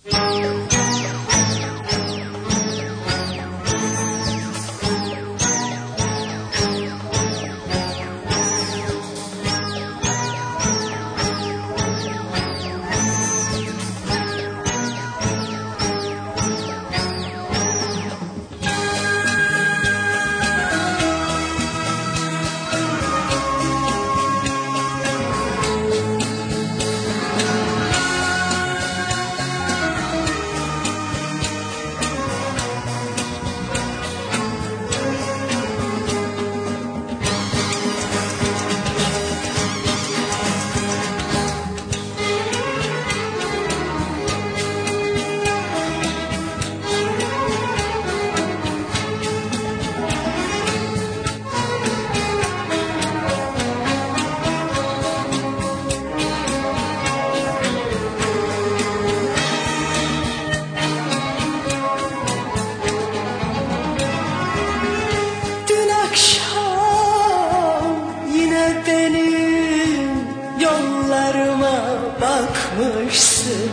Bakmışsın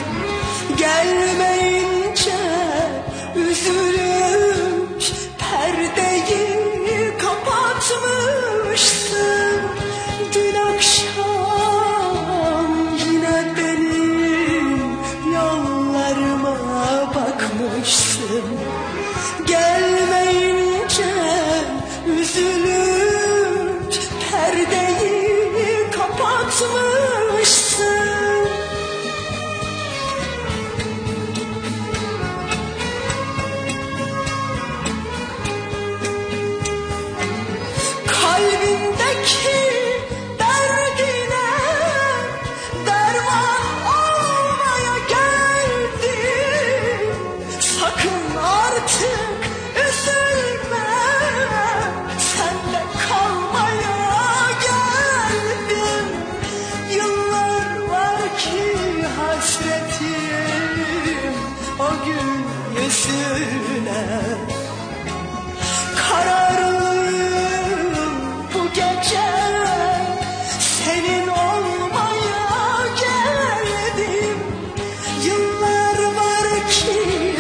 gelmeyince üzülmüş, perdeyi kapatmışsın. Dün akşam yine benim yollarıma bakmışsın. Gelmeyince üzülmüş, perdeyi kapatmışsın. Kalbindeki derdine derman olmaya geldim. Sakın artık üzülme, senle kalmaya geldim. Yıllar var ki hasretim o gün yüzüne. Kararlıyım bu gece, senin olmaya geldim. Yıllar var ki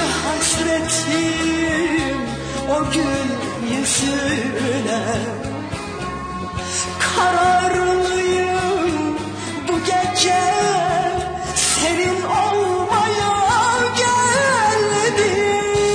hasretim o gün yüzüne. Kararlıyım bu gece, senin olmaya geldim.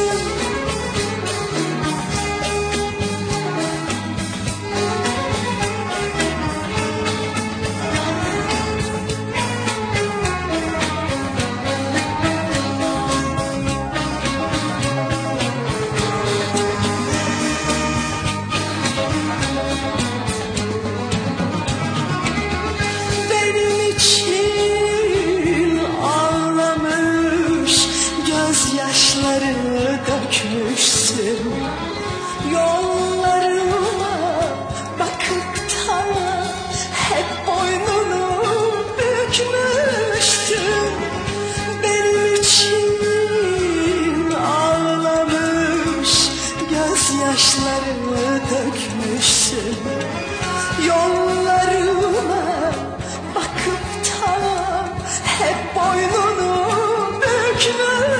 Yaşları dökmüşsün, yollarıma bakıp da hep boynunu bükmüştün. Benim için ağlamış, gözyaşları dökmüşsün. Yollarıma bakıp da hep boynunu bükmüşsün.